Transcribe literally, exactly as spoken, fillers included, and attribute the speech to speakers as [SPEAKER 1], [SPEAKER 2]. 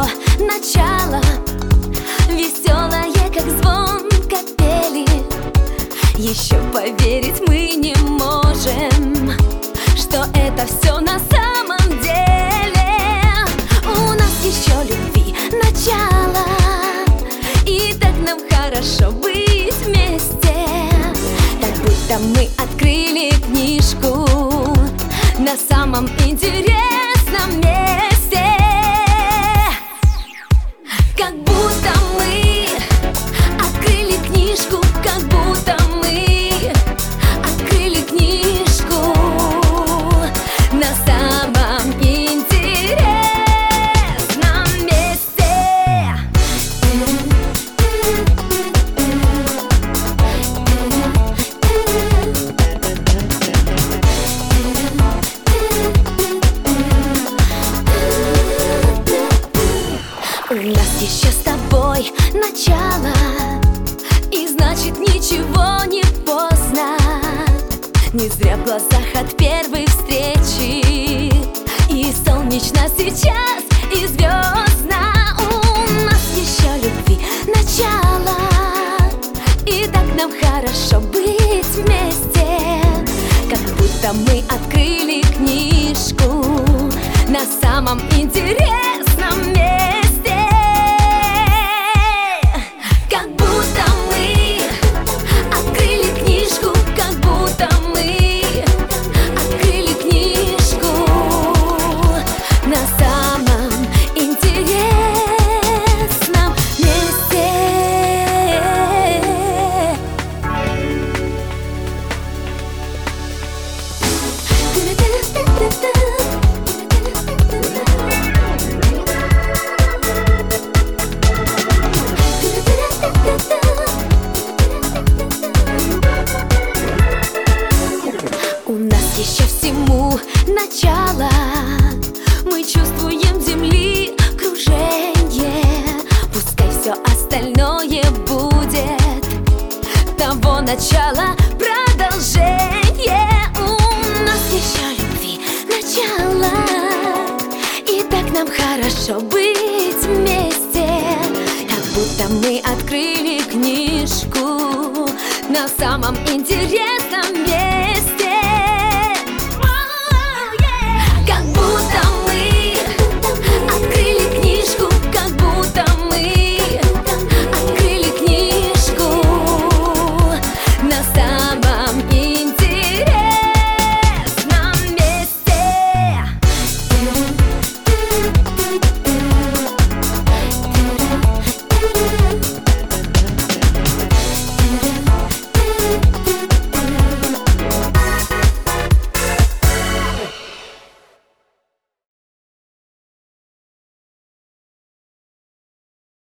[SPEAKER 1] начало, веселое, как звон капели. Еще поверить мы не можем, что это все на самом деле. У нас еще любви начало, и так нам хорошо быть вместе, как будто мы открыли книжку на самом интересном месте. Как будто мы открыли книжку, как будто мы открыли книжку на самом интересном месте. У нас еще с тобой начало, и значит ничего не поздно. Не зря в глазах от первой встречи, и солнечно сейчас, и звездно. У нас еще любви начало, и так нам хорошо быть вместе, как будто мы открыли книжку на самом интересном месте. Как будто мы открыли книжку, как будто мы открыли книжку на самом интересном месте. У нас еще всему начало, мы чувствуем земли кружение. Пускай все остальное будет того начала продолжение. У нас еще любви начало, и так нам хорошо быть вместе, как будто мы открыли книжку на самом интересном месте.